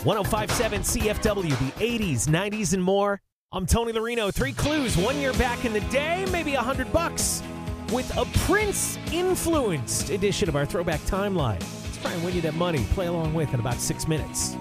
1057 CFW, the 80s, 90s, and more. I'm Tony Larino. 3 clues. 1 year back in the day, maybe $100 with a Prince-influenced edition of our Throwback Timeline. Let's try and win you that money. Play along with in about 6 minutes.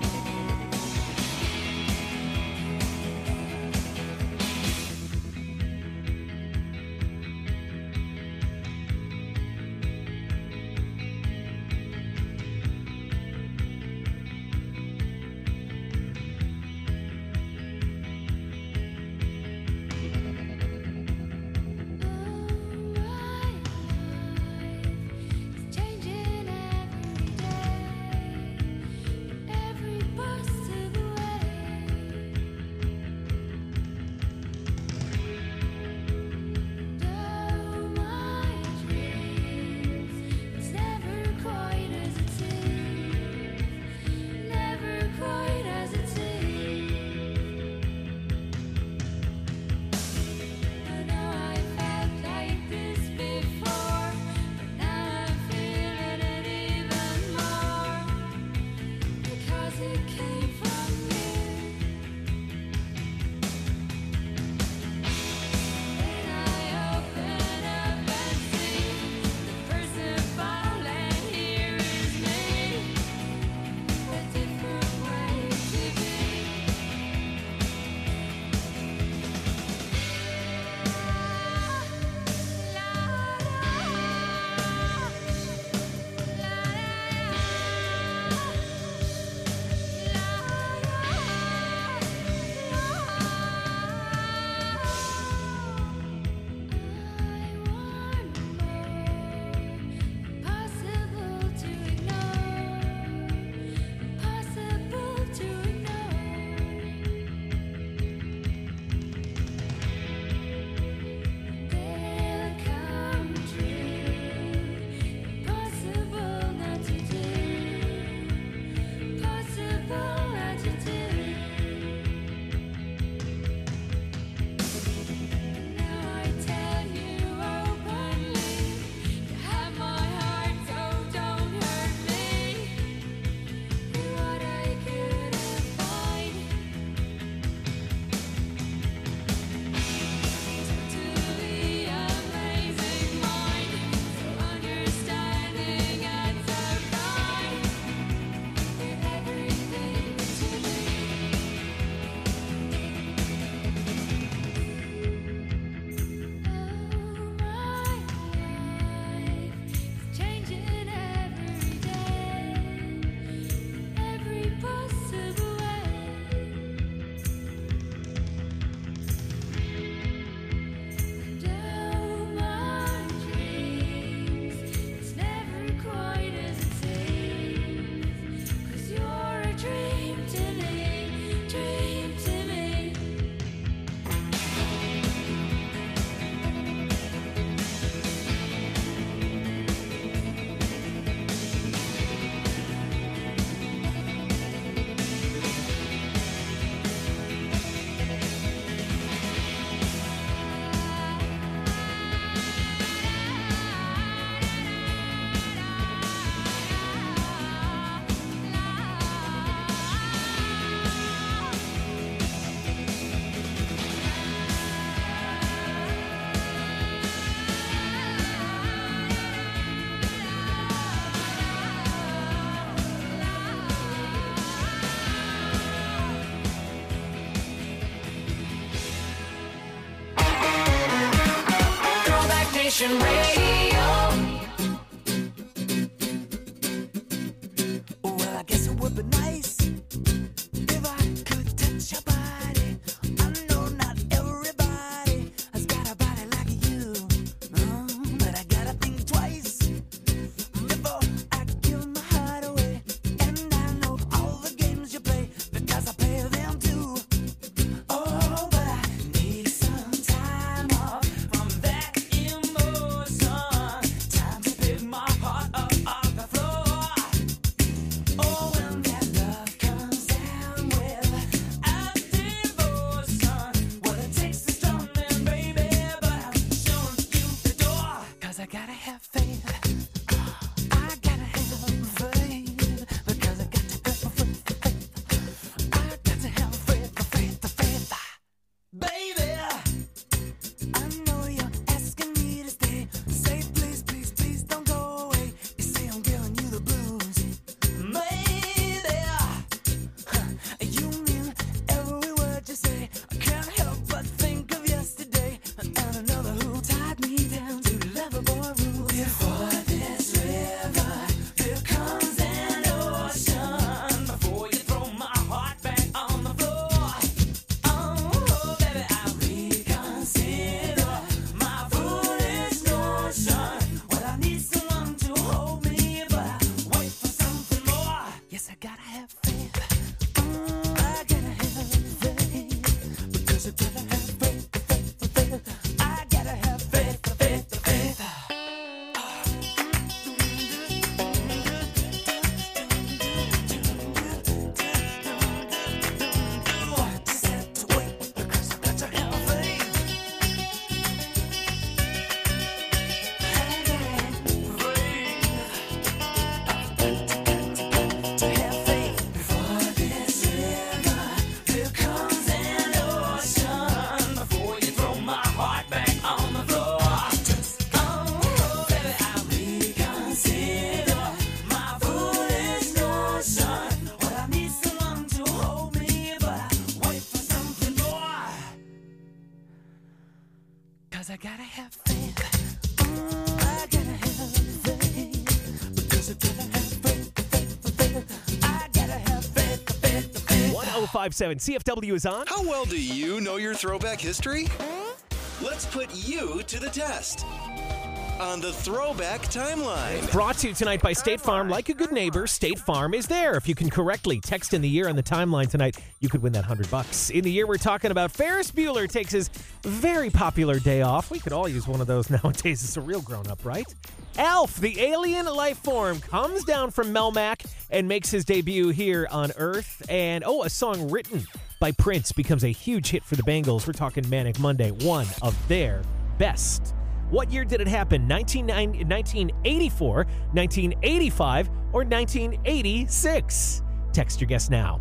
Nation Radio. Well, I guess it would be nice if I could touch your body. I know not everybody has got a body like you, but I gotta think twice before I give my heart away. And I know all the games you play because I play them too. Oh, but I need some time off from that emotion. 'cause I gotta have faith. I gotta have faith. Because I gotta have faith. I gotta have faith. 1057 CFW is on. How well do you know your throwback history? Let's put you to the test on the Throwback Timeline. Brought to you tonight by State Farm. Like a good neighbor, State Farm is there. If you can correctly text in the year on the timeline tonight, you could win that $100. In the year we're talking about, Ferris Bueller takes his very popular day off. We could all use one of those nowadays. It's a real grown-up, right? Alf, the alien life form, comes down from Melmac and makes his debut here on Earth. And, a song written by Prince becomes a huge hit for the Bengals. We're talking Manic Monday, one of their best. What year did it happen? 1984, 1985, or 1986? Text your guess now.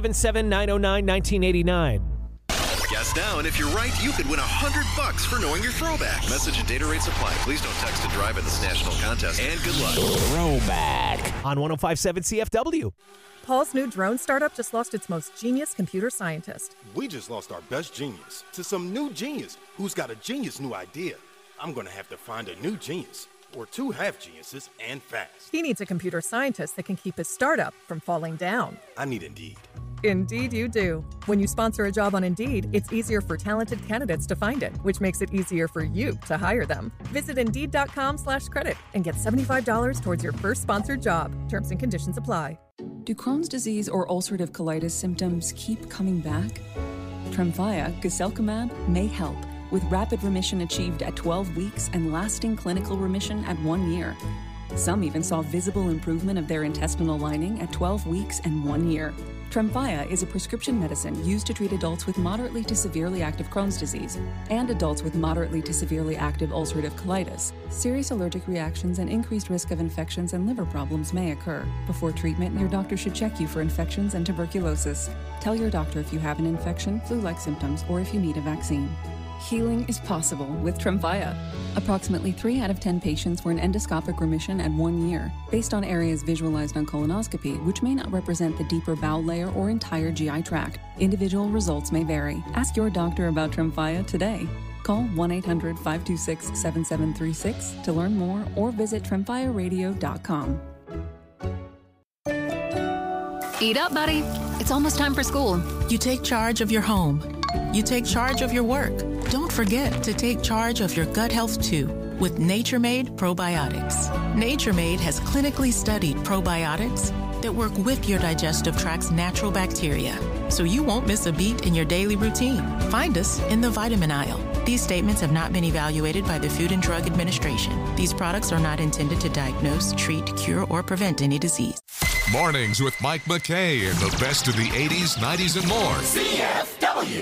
877-909-1989. Guess now, and if you're right, you could win $100 for knowing your throwback. Message and data rates apply. Please don't text and drive at this national contest. And good luck. Throwback on 1057 CFW. Paul's new drone startup just lost its most genius computer scientist. We just lost our best genius to some new genius who's got a genius new idea. I'm going to have to find a new genius, or two half geniuses, and fast. He needs a computer scientist that can keep his startup from falling down. I need Indeed. Indeed you do. When you sponsor a job on Indeed, it's easier for talented candidates to find it, which makes it easier for you to hire them. Visit Indeed.com/credit and get $75 towards your first sponsored job. Terms and conditions apply. Do Crohn's disease or ulcerative colitis symptoms keep coming back? Tremfya, guselkumab, may help, with rapid remission achieved at 12 weeks and lasting clinical remission at 1 year. Some even saw visible improvement of their intestinal lining at 12 weeks and 1 year. Tremfya is a prescription medicine used to treat adults with moderately to severely active Crohn's disease and adults with moderately to severely active ulcerative colitis. Serious allergic reactions and increased risk of infections and liver problems may occur. Before treatment, your doctor should check you for infections and tuberculosis. Tell your doctor if you have an infection, flu-like symptoms, or if you need a vaccine. Healing is possible with Tremfya. Approximately 3 out of 10 patients were in endoscopic remission at 1 year, based on areas visualized on colonoscopy, which may not represent the deeper bowel layer or entire GI tract. Individual results may vary. Ask your doctor about Tremfya today. Call 1-800-526-7736 to learn more or visit tremfyaradio.com. Eat up, buddy. It's almost time for school. You take charge of your home. You take charge of your work. Don't forget to take charge of your gut health too with Nature Made Probiotics. Nature Made has clinically studied probiotics that work with your digestive tract's natural bacteria, so you won't miss a beat in your daily routine. Find us in the vitamin aisle. These statements have not been evaluated by the Food and Drug Administration. These products are not intended to diagnose, treat, cure, or prevent any disease. Mornings with Mike McKay and the best of the 80s, 90s, and more. CFW.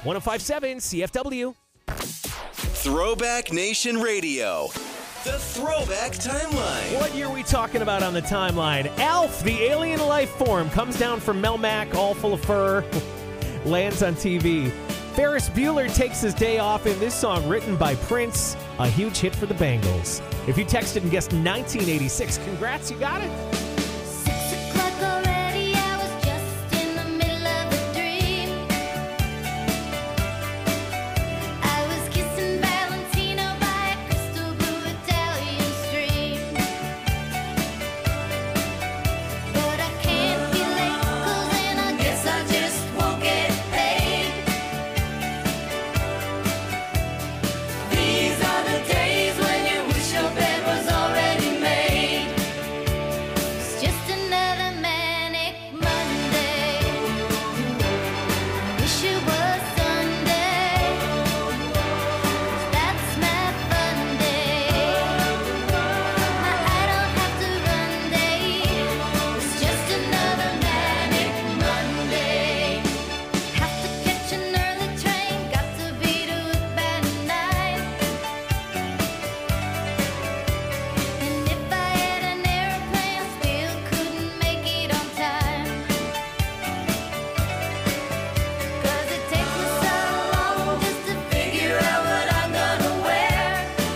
105.7 CFW. Throwback Nation Radio. The Throwback Timeline. What year are we talking about on the timeline? Alf, the alien life form, comes down from Melmac, all full of fur, lands on TV. Ferris Bueller takes his day off in this song written by Prince, a huge hit for the Bangles. If you texted and guessed 1986, congrats, you got it. 6 o'clock already, I was just in the middle of a dream. I was kissing Valentino by a crystal blue Italian stream. But I can't be late, 'cause then I guess I just won't get paid. These are the days when you wish your bed was already made. It's just another manic Monday. Wish it was Sunday. That's my fun day. My I don't have to run day. It's just another manic Monday. Have to catch an early train. Got to be to work by 9. And if I had an airplane, I still couldn't make it on time. 'Cause it takes me so long just to figure out what I'm gonna wear.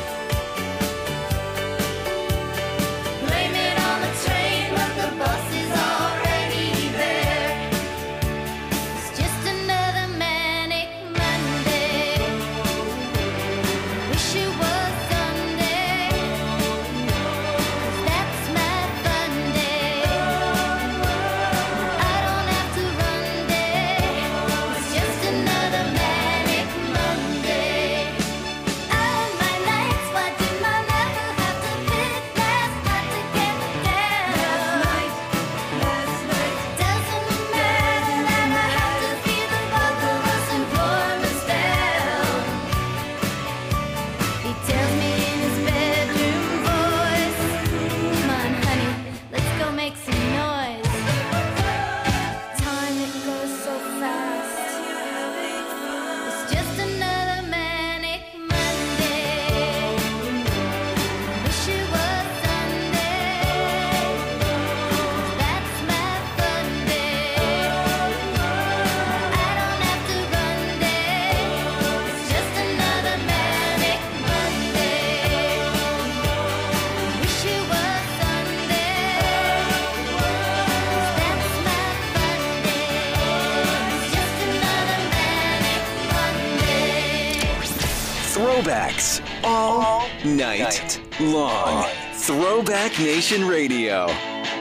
Blame it on the train, but the bus is already there. It's just another manic Monday. Wish it was Sunday. 'Cause that's my fun day. I don't have to run day. It's just another manic Monday. All my nights, why did my lover have to pick last night to get me down? Last night. Doesn't matter that I have to feel the both of us and pour us down. He tells me in his bedroom voice, "Come on, honey, let's go make some noise." Time, it goes so fast. It's just another manic Monday. Wish it was Sunday. That's my fun day. I don't have to run day. It's just another manic Monday. Wish it was Sunday. That's my fun day. It's just another manic Monday. Throwbacks all night long. Throwback Nation Radio.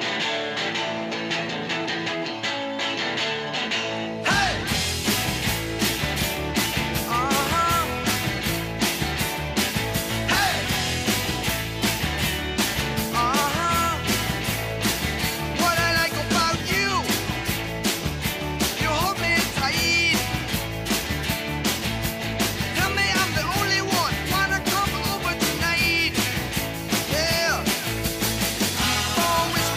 What I like about you, you hold me tight. Tell me I'm the only one. Wanna come over tonight? Yeah. Always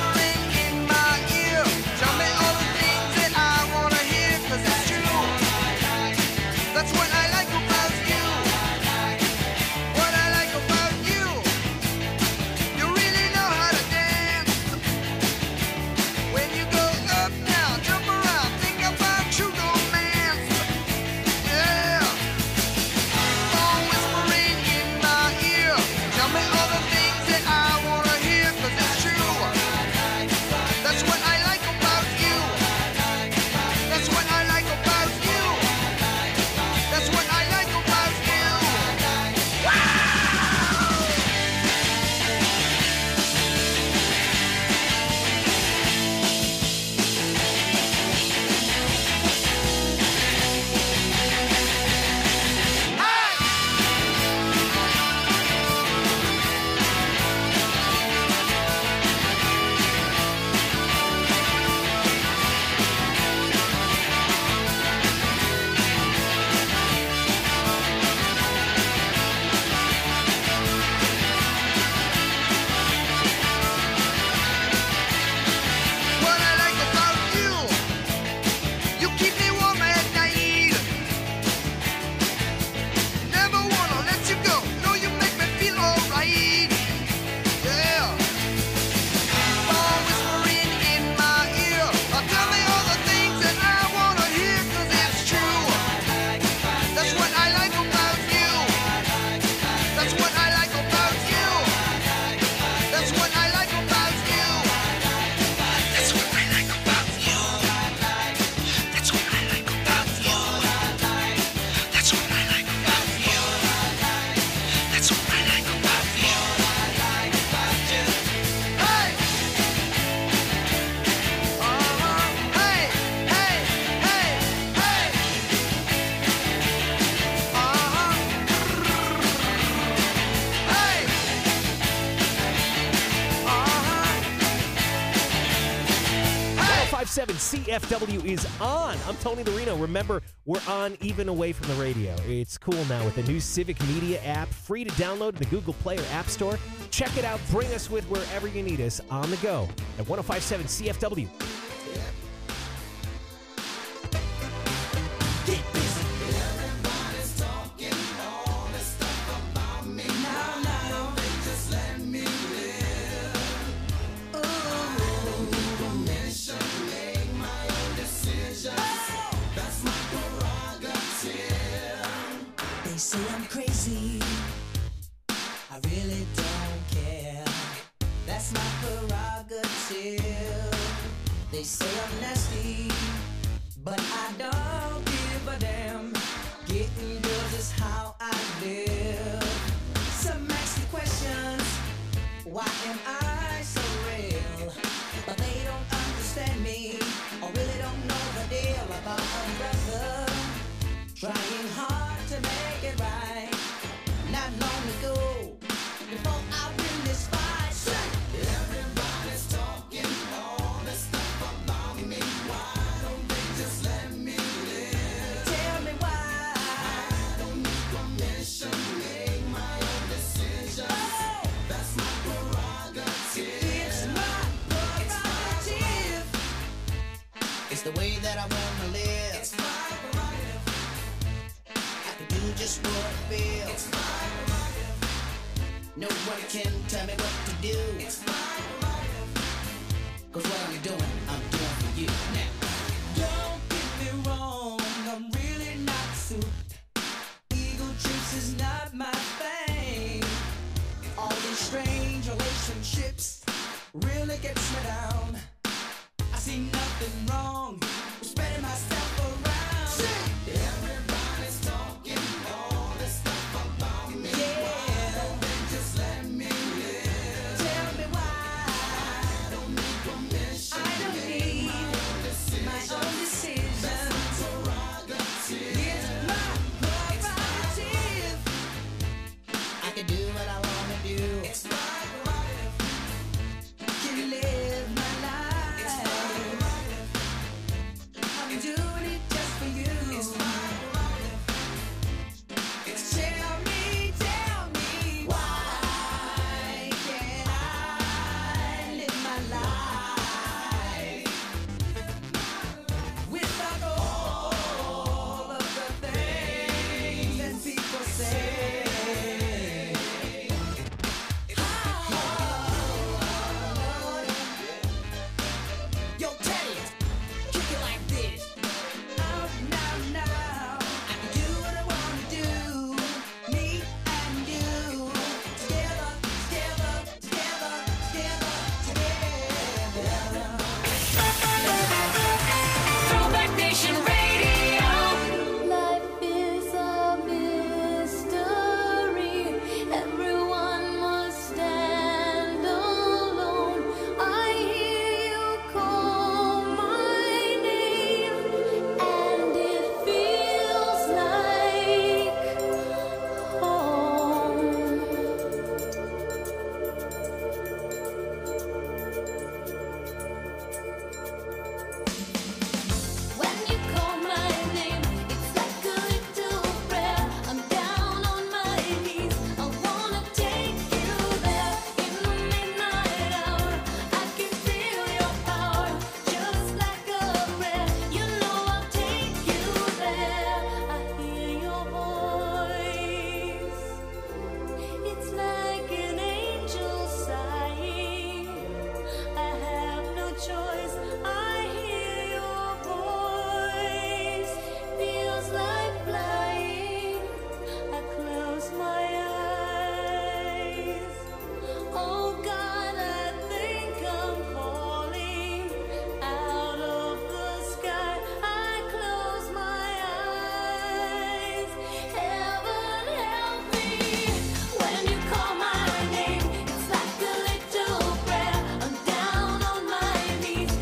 1057 CFW is on. I'm Tony Larino. Remember, we're on even away from the radio. It's cool now with the new Civic Media app, free to download in the Google Play or App Store. Check it out. Bring us with wherever you need us on the go at 1057 CFW. Say I'm crazy, I really don't care. That's my prerogative. They say I'm nasty, but I don't give a damn. Getting girls is how I live. Some ask me questions, why am I so real? But they don't understand me, or really don't know the deal about a brother trying hard to make it right. Not long ago, before I win this fight, everybody's talking all this stuff about me. Why don't they just let me live? Tell me why. I don't need permission to make my own decisions. Oh, that's my prerogative. It's my prerogative. It's the way that I wanna live. It's my prerogative. I can do just what I feel. It's my prerogative. Nobody can tell me what to do. It's my prerogative. 'Cause what I'm doing for you now. Don't get me wrong, I'm really not suited. Ego trips is not my thing. All these strange relationships really gets me down. I see nothing wrong with spreading myself around. Everybody's talking all this stuff about me. Yeah. Why don't they just let me live? Tell me why. I don't need permission. I don't need my own decision. That's my prerogative. It's my prerogative. I can do what I wanna do. It's my prerogative. Can live my life. It's my prerogative. I'm doing it just for you. It's my prerogative. Tell me, why can't I live my life without all of the things that people say? Yo, Teddy, kick it like this. Out now. I can do what I wanna do. Me and you. Together. Throwback Nation Radio. Life is a mystery. Everyone must stand alone. I hear you call my name, and it feels like home. When you call my name, it's like a little prayer. I'm down on my knees. I wanna take you there in the midnight hour. I can feel your power, just like a prayer. You know I'll take you there. I hear your voice. It's like an angel sighing. I have no choice. I hear your voice. Feels like flying. I close my eyes. Oh God, I think I'm falling out of the sky. I close my eyes. Heaven help me. When you call my name, it's like a little prayer. I'm down on my knees.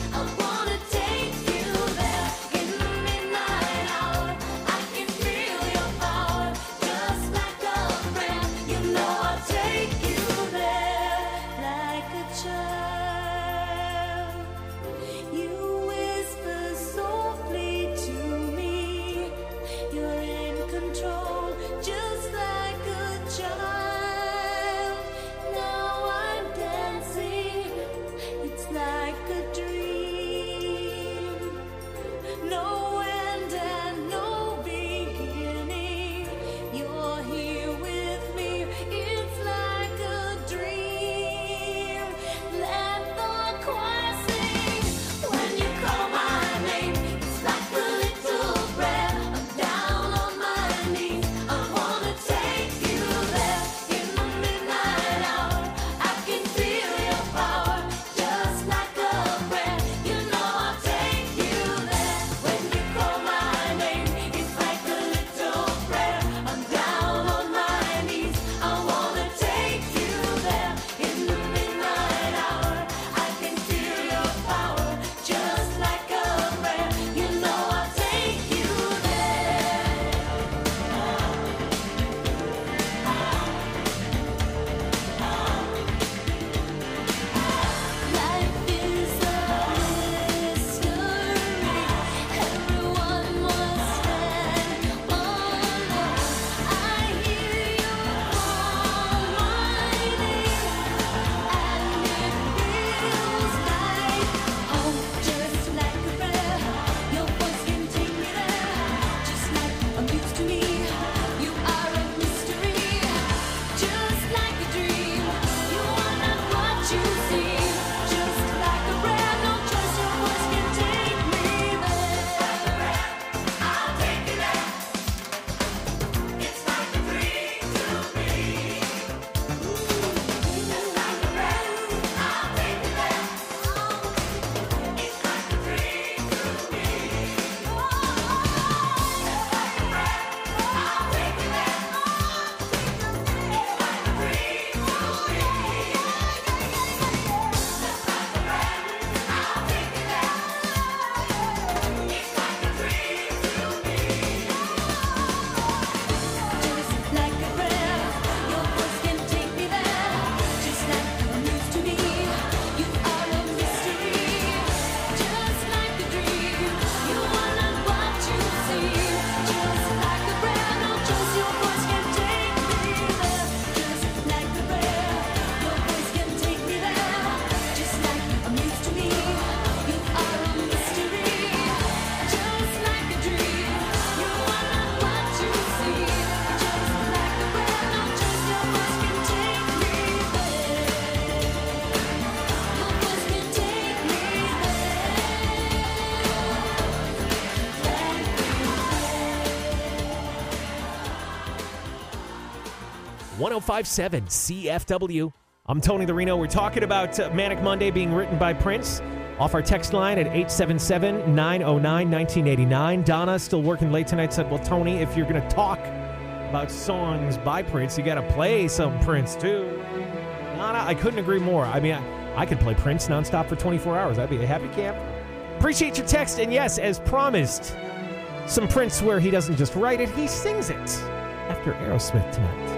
1057 CFW. I'm Tony the Reno. We're talking about Manic Monday being written by Prince off our text line at 877-909-1989. Donna, still working late tonight, said, well, Tony, if you're going to talk about songs by Prince, you got to play some Prince, too. Donna, I couldn't agree more. I mean, I could play Prince nonstop for 24 hours. I'd be a happy camper. Appreciate your text. And yes, as promised, some Prince where he doesn't just write it, he sings it after Aerosmith tonight.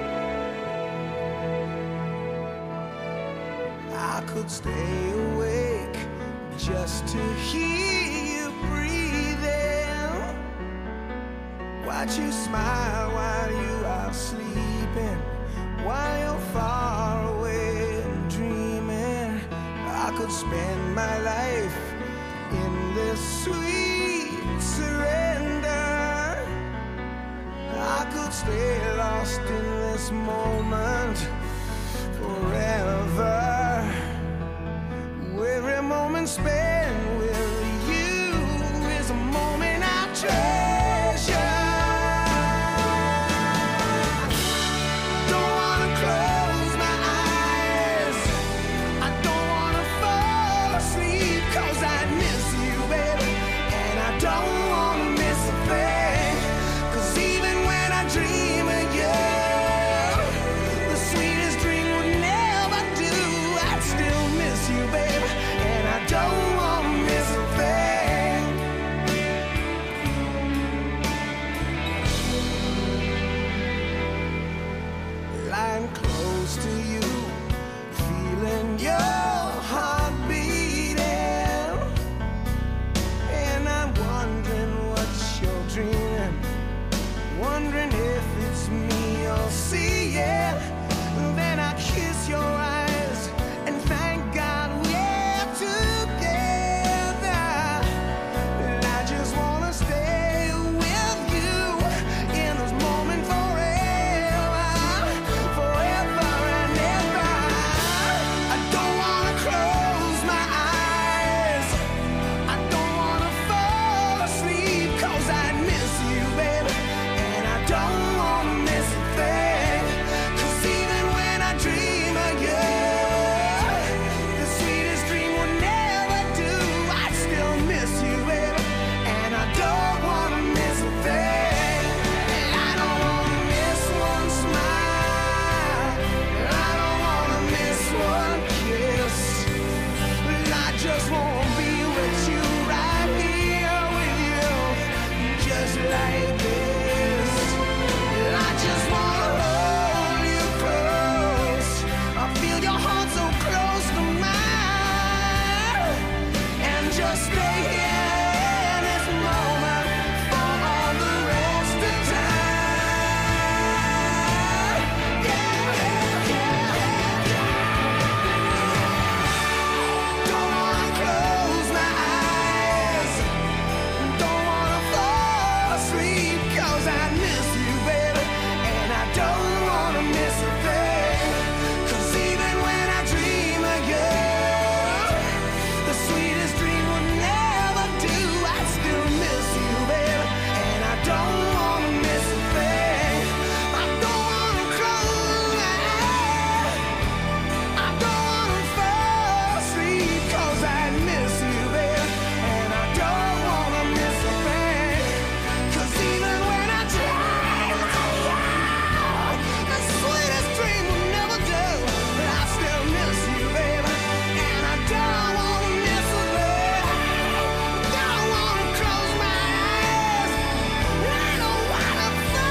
I could stay awake just to hear you breathing. Watch you smile while you are sleeping, while you're far away and dreaming. I could spend my life in this sweet surrender. I could stay lost in this moment forever. Every moment spent with you is a moment I treasure. Don't wanna close my eyes, I don't wanna fall asleep, 'cause I miss you, baby, and I don't wanna miss a thing. 'Cause even when I dream of you, the sweetest dream would never do. I'd still miss you, baby, and I don't wanna miss a thing. Lying close to you, feeling your heart beating, and I'm wondering what you're dreaming, wondering if it's me you're seeing. Then I kiss your eyes and thank God we're together. And I just wanna stay with you in this moment forever, forever and ever. I don't wanna close my eyes, I don't wanna fall asleep, 'cause I miss you, baby, and I don't wanna miss a thing. 'Cause even when I dream of you, the sweetest dream would never do. I'd still miss you, baby, and I don't wanna miss a thing. And I don't wanna miss one smile, and I don't wanna miss one kiss. But I just wanna be with you, right here with you, just like this. And I just wanna hold you close. I feel your heart so close to mine, and just stay here in this moment for all the rest of time. Don't wanna close my eyes, don't wanna fall asleep, 'cause I miss you, baby, and I don't wanna miss a thing. 'Cause even when I dream of you, the sweetest dream would never do. I still miss you, baby, and I don't wanna miss a thing. I don't wanna close my eyes, I don't wanna fall asleep, 'cause I miss you, baby, and I don't wanna miss a thing. 'Cause even when I dream of you, the sweetest dream will never do. But I still miss you, baby, and I don't wanna miss a thing. Don't wanna close my eyes, I don't wanna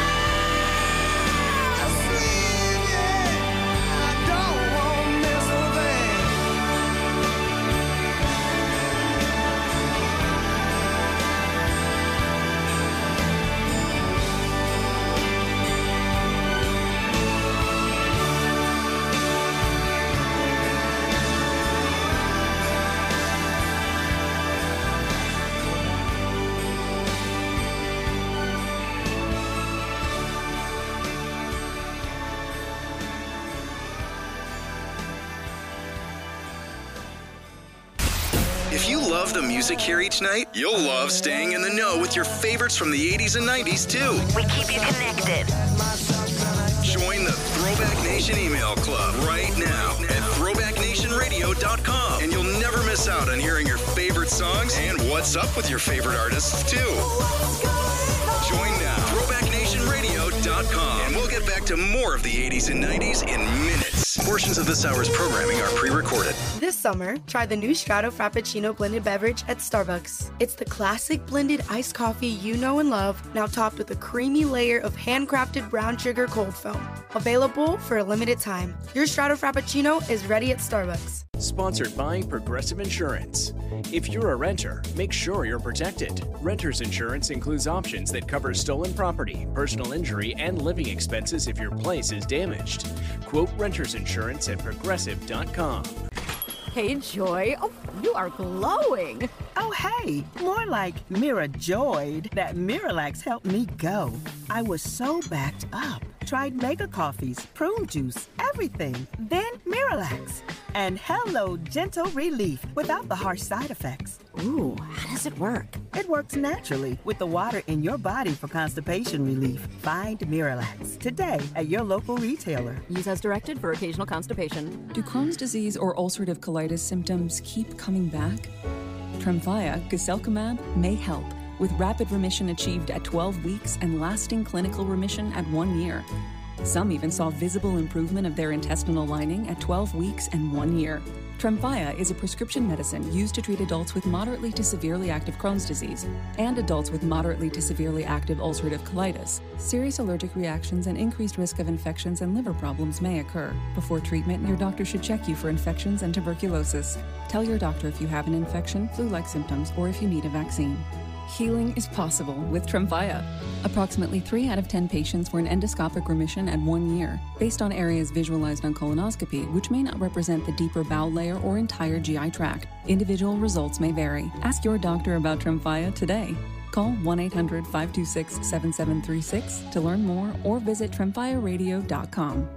fall asleep, yeah. I don't wanna miss a thing. If you love the music here each night, you'll love staying in the know with your favorites from the 80s and 90s, too. We keep you connected. Join the Throwback Nation email club right now at throwbacknationradio.com. And you'll never miss out on hearing your favorite songs and what's up with your favorite artists, too. Join now, throwbacknationradio.com. And we'll get back to more of the 80s and 90s in minutes. Portions of this hour's programming are pre-recorded. This summer, try the new Strato Frappuccino blended beverage at Starbucks. It's the classic blended iced coffee you know and love, now topped with a creamy layer of handcrafted brown sugar cold foam. Available for a limited time. Your Strato Frappuccino is ready at Starbucks. Sponsored by Progressive Insurance. If you're a renter, make sure you're protected. Renter's insurance includes options that cover stolen property, personal injury, and living expenses if your place is damaged. Quote renter's insurance at progressive.com. Hey, Joy. Oh, you are glowing. Oh, hey. More like Mira Joyed. That Miralax helped me go. I was so backed up. Tried mega coffees, prune juice, everything. Then Miralax. And hello, gentle relief without the harsh side effects. Ooh, how does it work? It works naturally with the water in your body for constipation relief. Find Miralax today at your local retailer. Use as directed for occasional constipation. Do Crohn's disease or ulcerative colitis symptoms keep coming back? Tremfya, guselkumab, may help, with rapid remission achieved at 12 weeks and lasting clinical remission at 1 year. Some even saw visible improvement of their intestinal lining at 12 weeks and 1 year. Tremfya is a prescription medicine used to treat adults with moderately to severely active Crohn's disease and adults with moderately to severely active ulcerative colitis. Serious allergic reactions and increased risk of infections and liver problems may occur. Before treatment, your doctor should check you for infections and tuberculosis. Tell your doctor if you have an infection, flu-like symptoms, or if you need a vaccine. Healing is possible with Tremfya. Approximately 3 out of 10 patients were in endoscopic remission at 1 year, based on areas visualized on colonoscopy, which may not represent the deeper bowel layer or entire GI tract. Individual results may vary. Ask your doctor about Tremfya today. Call 1-800-526-7736 to learn more or visit tremfyaradio.com.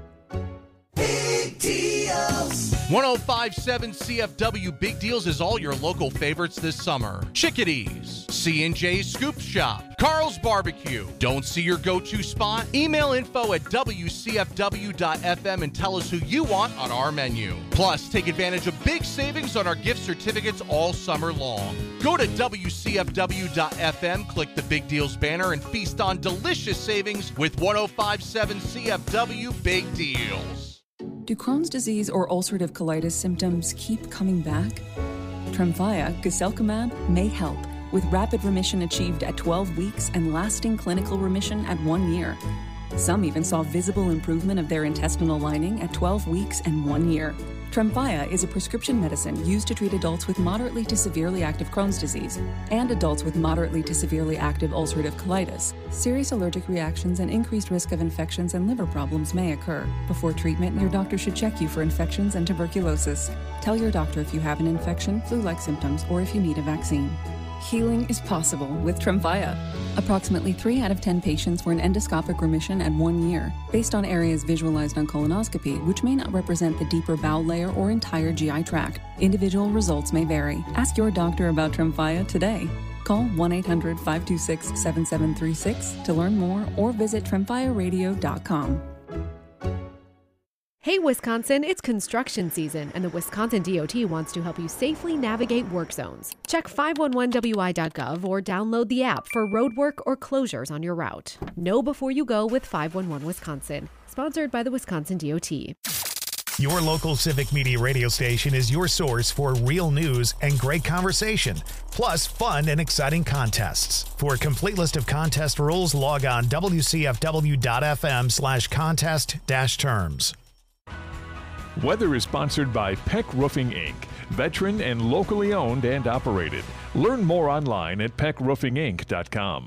Big deals. 105.7 CFW Big Deals is all your local favorites this summer. Chickadees, C&J Scoop Shop, Carl's Barbecue. Don't see your go-to spot? Email info at WCFW.FM and tell us who you want on our menu. Plus, take advantage of big savings on our gift certificates all summer long. Go to WCFW.FM, click the Big Deals banner, and feast on delicious savings with 105.7 CFW Big Deals. Do Crohn's disease or ulcerative colitis symptoms keep coming back? Tremfya, guselkumab, may help, with rapid remission achieved at 12 weeks and lasting clinical remission at 1 year. Some even saw visible improvement of their intestinal lining at 12 weeks and 1 year. Tremfya is a prescription medicine used to treat adults with moderately to severely active Crohn's disease and adults with moderately to severely active ulcerative colitis. Serious allergic reactions and increased risk of infections and liver problems may occur. Before treatment, your doctor should check you for infections and tuberculosis. Tell your doctor if you have an infection, flu-like symptoms, or if you need a vaccine. Healing is possible with Tremfya. Approximately 3 out of 10 patients were in endoscopic remission at 1 year, based on areas visualized on colonoscopy, which may not represent the deeper bowel layer or entire GI tract. Individual results may vary. Ask your doctor about Tremfya today. Call 1-800-526-7736 to learn more or visit tremfyaradio.com. Hey Wisconsin, it's construction season, and the Wisconsin DOT wants to help you safely navigate work zones. Check 511wi.gov or download the app for road work or closures on your route. Know before you go with 511 Wisconsin, sponsored by the Wisconsin DOT. Your local Civic Media radio station is your source for real news and great conversation, plus fun and exciting contests. For a complete list of contest rules, log on wcfw.fm/contest-terms. Weather is sponsored by Peck Roofing, Inc., veteran and locally owned and operated. Learn more online at peckroofinginc.com.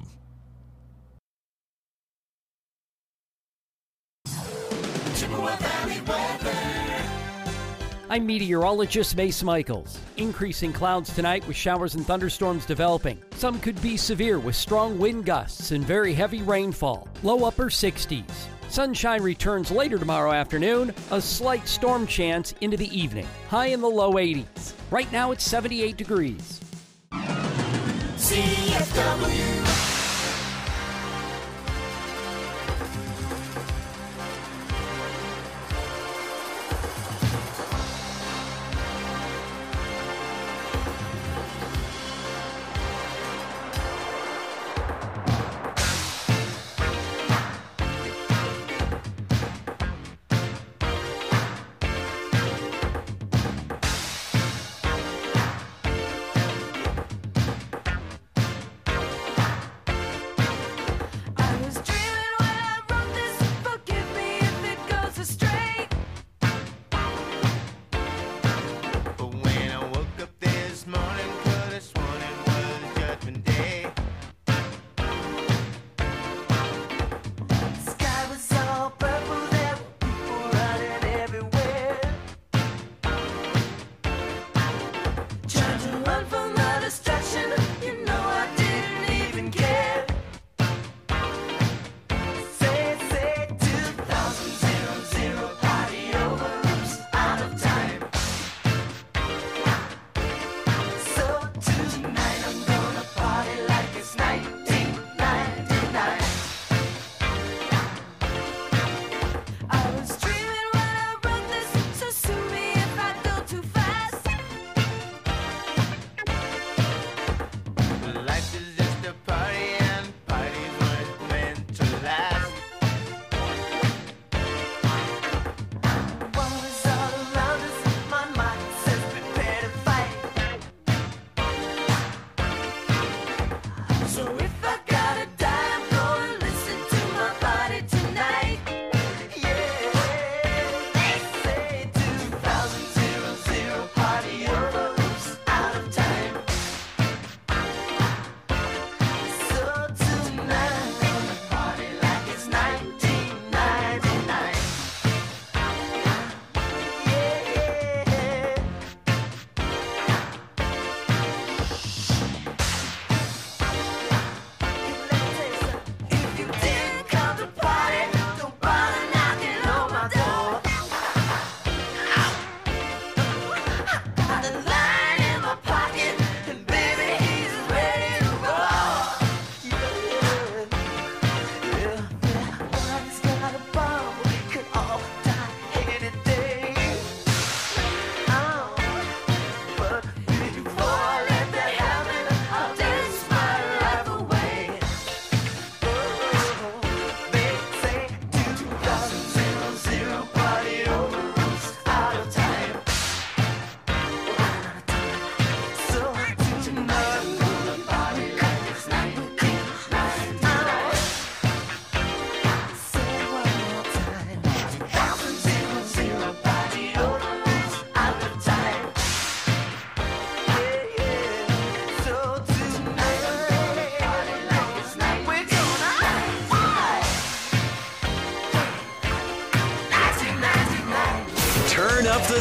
Chippewa Valley weather. I'm meteorologist Mace Michaels. Increasing clouds tonight with showers and thunderstorms developing. Some could be severe with strong wind gusts and very heavy rainfall. Low upper 60s. Sunshine returns later tomorrow afternoon, a slight storm chance into the evening. High in the low 80s. Right now it's 78 degrees. CFW.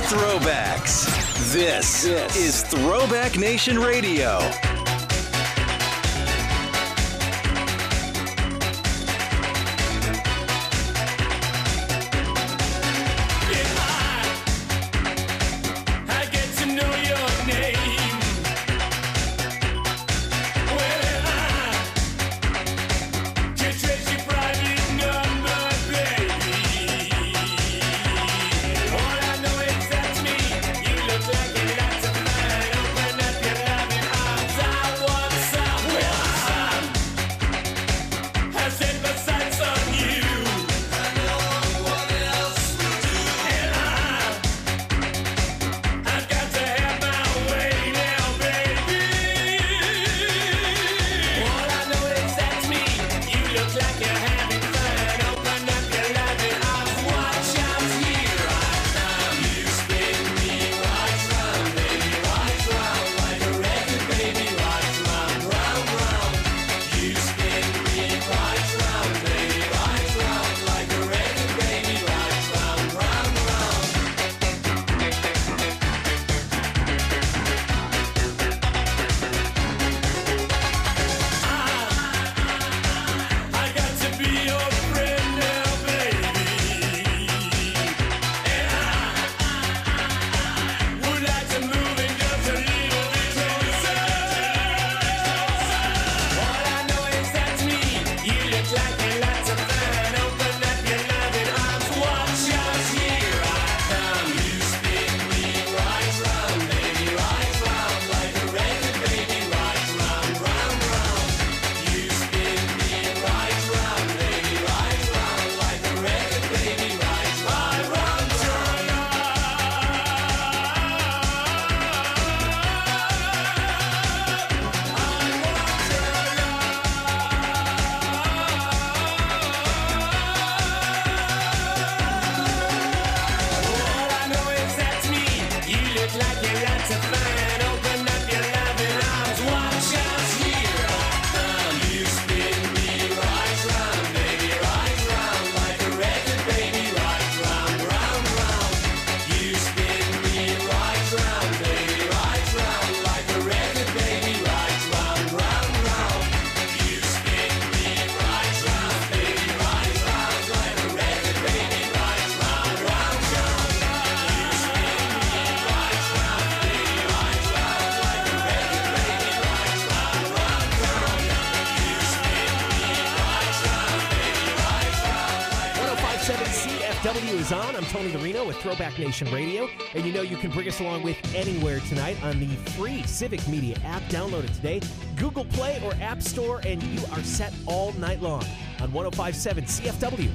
throwbacks. This is Throwback Nation Radio. I get to know your name. Well, I can trace your private number, baby. All I know is that's me. You look like a lot of fun. Open up your loving arms. I want some. Well, I set my sights on you. I know what else will do. And I've got to have my way now, baby. All I know is that's me. You look like you're having fun. Open up your loving arms. Watch out here. You spin me right round, baby, right round like a record, baby, right round, round, round. You spin me right round, baby, right round like a record, baby, right round, round, round. I got to be your friend now, baby. And I would like to move in just a little bit closer. All I know is that's me. You look like a lot of fun. Open up your loving arms. Watch out here. I come. You spin me right round, baby, right round like a record, baby, right round, round, round. You spin me right round, baby, right round like a record, baby, right round, round, All I know is that's me. You look like you're lots of fun. Open up your loving arms. Watch out here. I come. You spin me right round, baby, right round like a record, baby, right round, round, round. You spin me right round, baby, right round like a record, baby, right round, round, round. You spin me right round, baby, right round like a record, baby, right round, round, round. You spin me right round, baby, right round like a record, baby, right round, round, round. You spin me right round, baby, right round. 1057 CFW is on. I'm Tony Marino with Throwback Nation Radio. And you know you can bring us along with anywhere tonight on the free Civic Media app. Download it today. Google Play or App Store, and you are set all night long on 1057 CFW.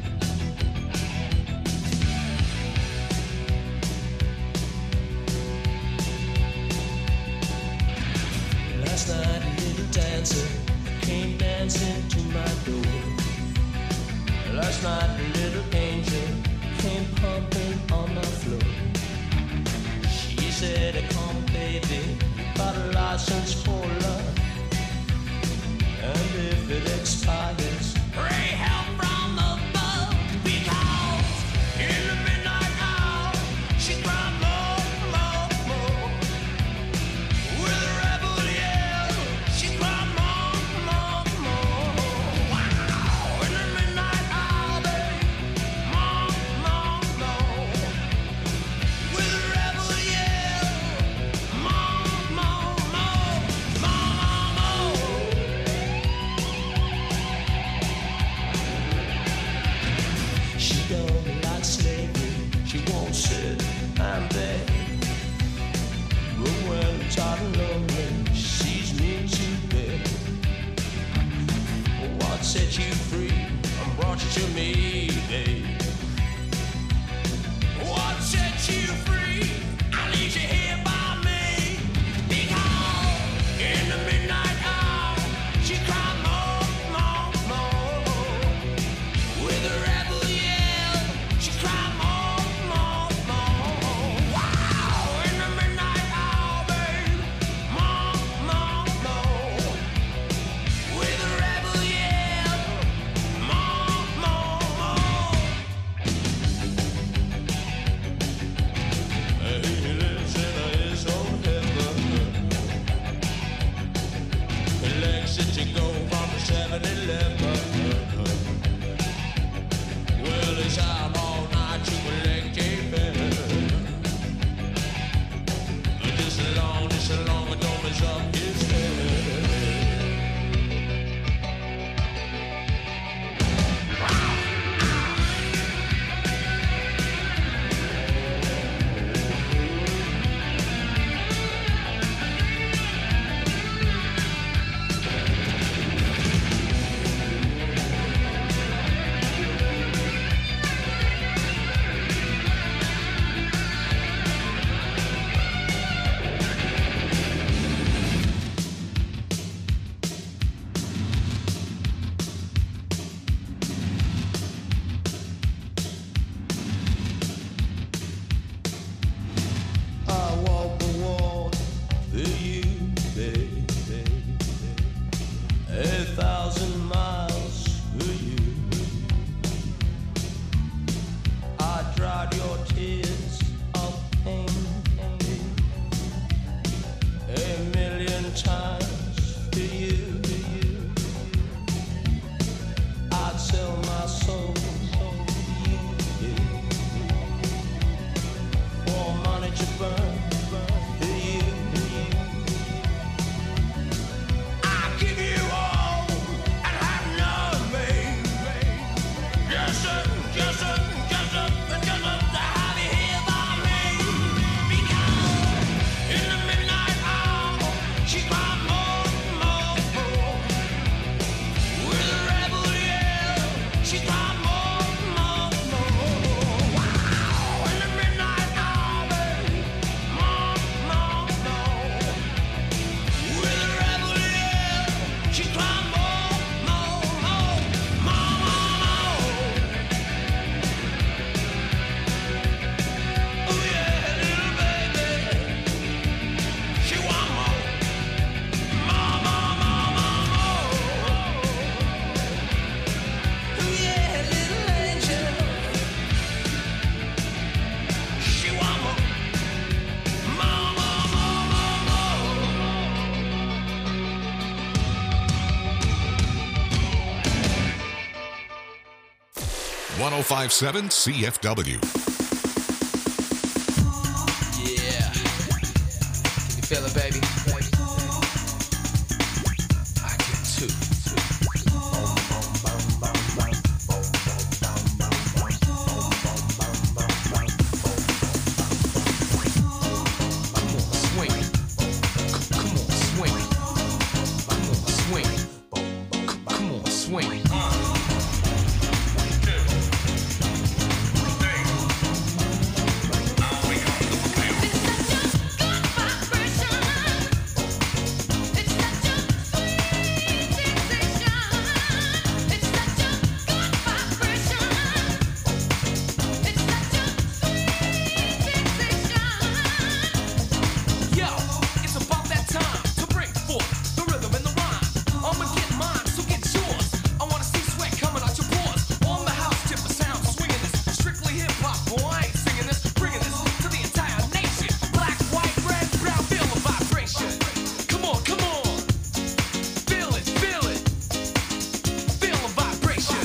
Last night a little dancer came dancing to my door. Last night a little angel came pumping on my floor. She said, come baby, got a license for love. And if it expires, pray help from above. Because in the midnight hour, she cried more, more, more. With a rebel yell, she cried more, more, more. Wow! In the midnight hour, babe, more, more, more. With a rebel yell, more, more, more. times to you. I'd sell my soul to you. For money to burn to you. I give you all and have nothing. Just to have you here by me. Because in the midnight hour, she cried more. With a rebel yell, she cried more. Wow, in the midnight hour, more. With a rebel yell, she cried more. Oh yeah, little baby, she want more. Oh yeah, little angel, she want more. More. 105.7 CFW. Yeah. Can you feel it, baby? I can too. Come on, swing. Come on, swing. Come on, swing. Come on, swing. Yo, it's about that time to bring forth the rhythm and the rhyme. I'ma get mine, so get yours. I wanna see sweat coming out your pores. On the house tip, the sound swinging this. Strictly hip hop, boy, I ain't singing this. Bringing this to the entire nation. Black, white, red, brown, feel the vibration. Come on, come on. Feel it, feel it. Feel the vibration.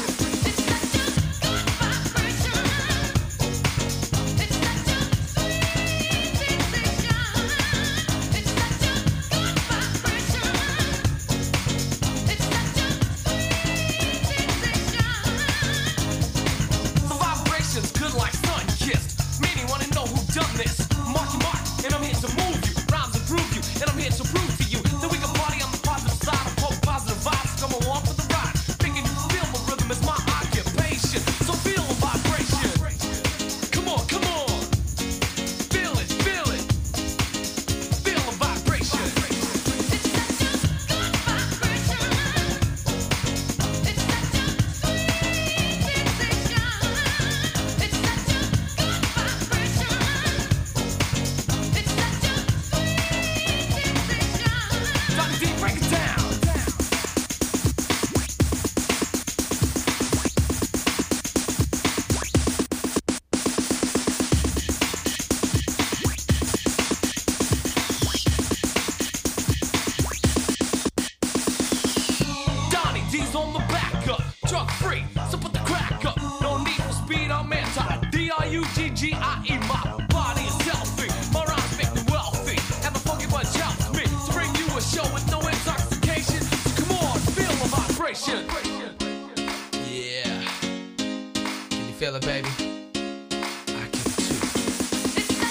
The vibration's good like sun-kissed. Meaning wanna know who done this. Mark your mark, and I'm here to move you. Rhymes improve you, and I'm here to prove to you that we can party on the positive side of hope, positive vibes. Come along for the ride. Thinking you feel the rhythm is my occupation. So feel the vibration. Come on, come on. Feel it, feel it. Feel the vibration. Dr. D, break it down. Donnie D's on the back up, drug free, so put the crack up. No need for speed, I'm anti. D-R-U-G-G-I-E, my body is healthy. My rhymes make me wealthy, and the funky bunch helps me to bring you a show with no intoxication. So come on, feel the vibration. Yeah. Can you feel it, baby? I can too.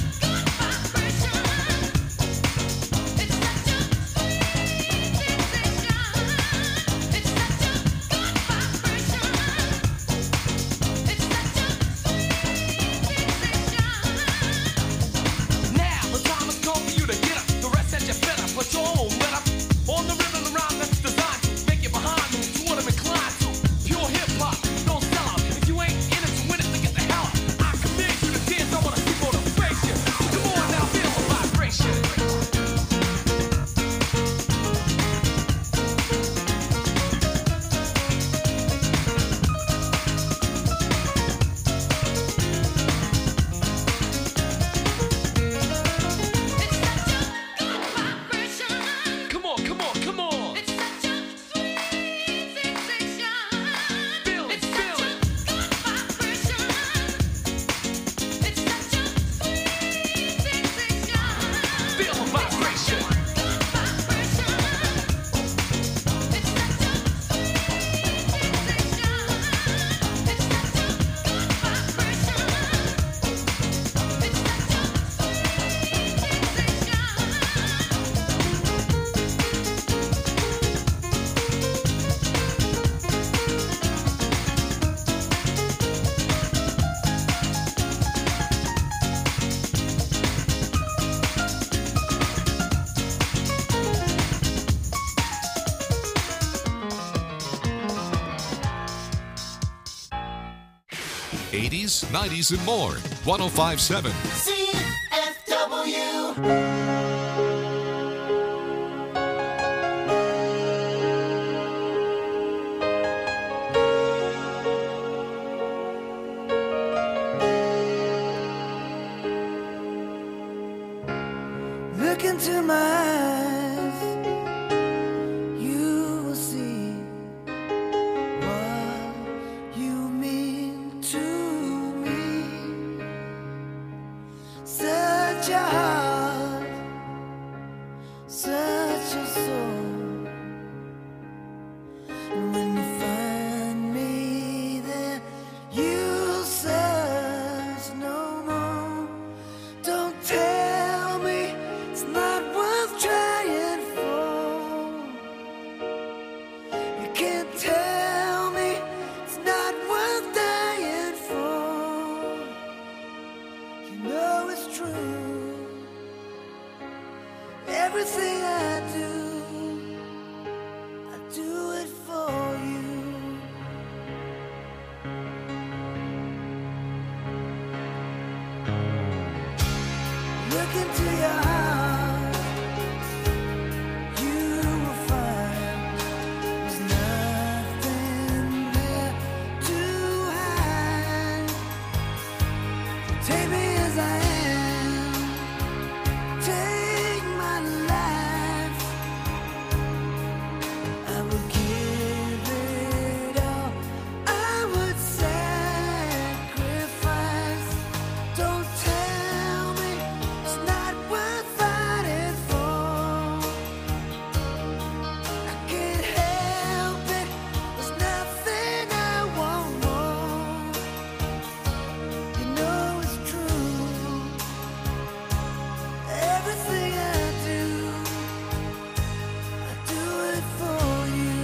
Now the time has come for you to get up. The rest that you fed up, but you won't let up. On the rhythm and rhyme that's designed to make you behind me. To what I'm inclined to. Pure hip hop, don't sell out. If you ain't in it to win it, 80s, 90s, and more. 105.7. Look into my eyes, you will see what you mean to me. Such a heart, such a soul. And when you find me there, you'll search no more. Don't tell me it's not worth trying for. You can't tell me it's not worth dying for. You know it's true. Everything I do it for you. Look into your heart, you will find there's nothing there to hide. Take me as I am, take my life. I would give it all, I would sacrifice. Don't tell me it's not worth fighting for. I can't help it, there's nothing I want more. You know it's true. Everything I do it for you.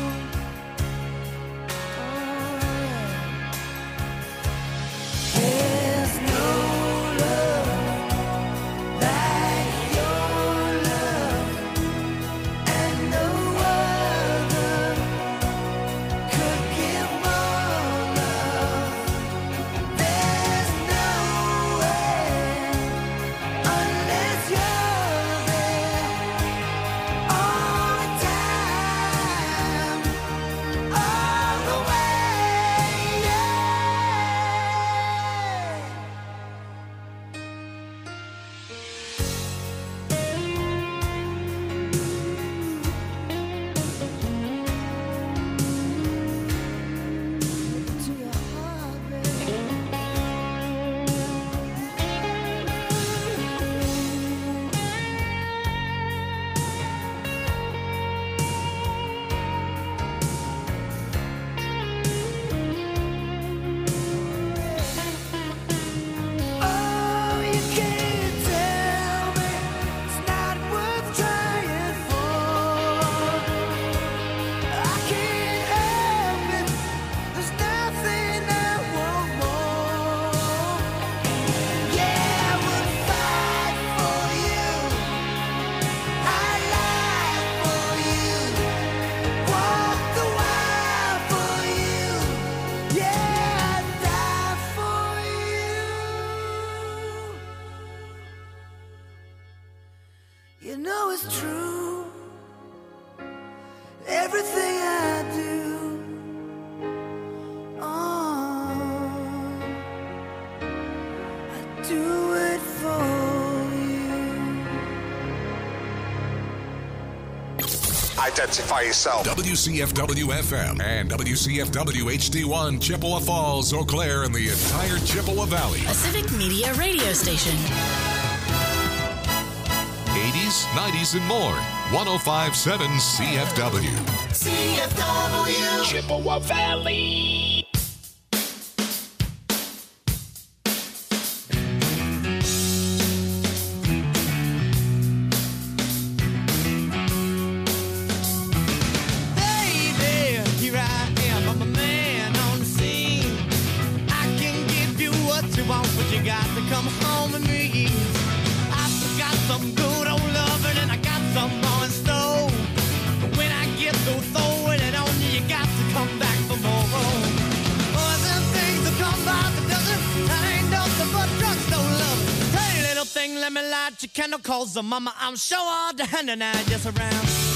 There's no love like your love, and no other could give more love. There's no way unless you're there all the time, all the way. To your heart, baby. Oh, you can't tell me it's not worth trying for. I can't help it, there's nothing I want more. Yeah, I would fight for you, I'd lie for you, walk the while for you. Yeah, I'd die for you. You know it's true. Everything I do, I do it for you. Identify yourself. WCFW FM and WCFW HD1, Chippewa Falls, Eau Claire, and the entire Chippewa Valley. A Civic Media radio station. 80s, 90s, and more. 105.7 CFW. CFW. Chippewa Valley. Baby, here I am, I'm a man on the scene. I can give you what you want, but you got to come home with me. I've got some good old loving and I got some more in store. But when I get through throwing it on you, you got to come back for more. out your candle, cause mama, I'm sure all the hand and I just around.